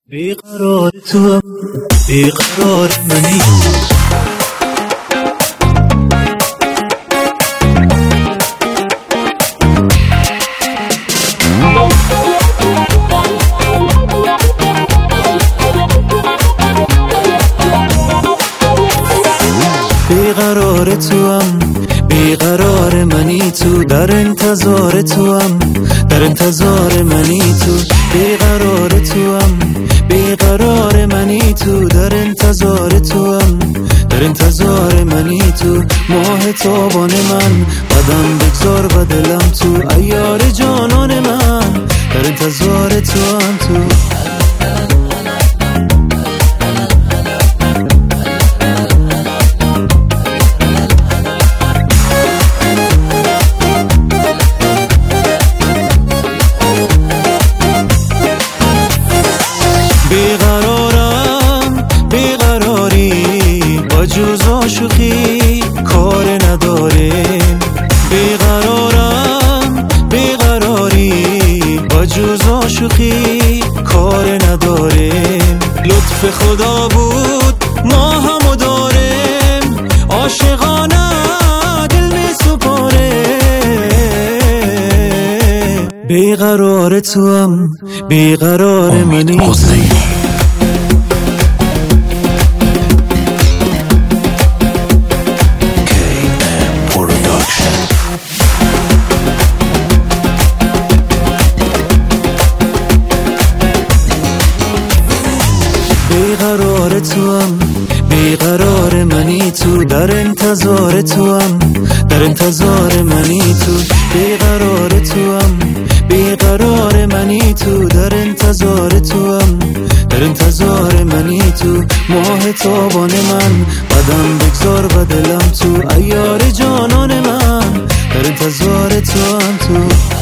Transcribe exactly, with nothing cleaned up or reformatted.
بیقرار تو هم بیقرار منی بیقرار تو هم بیقرار منی تو در انتظار تو هم در انتظار منی تو بیقرار تو هم بیقرار منی تو در انتظار تو هم در انتظار منی تو ماه تابان من قدم بگذار و دلم تو عیار جانان من در انتظار تو هم تو بیقرارم بیقراری با جز عاشقی کار نداریم بیقرارم بیقراری با جز عاشقی کار نداریم لطف خدا بود ما همو داریم عاشقانه دل می سپاره بیقرار تو هم بیقرار منی بیقرار تو هم بیقرار منی تو در انتظار تو هم در انتظار منی تو بیقرار تو هم بیقرار منی تو در انتظار تو هم در انتظار منی تو ماه تابان من قدم بگذار و دلم تو عیار جانان من در انتظار تو هم تو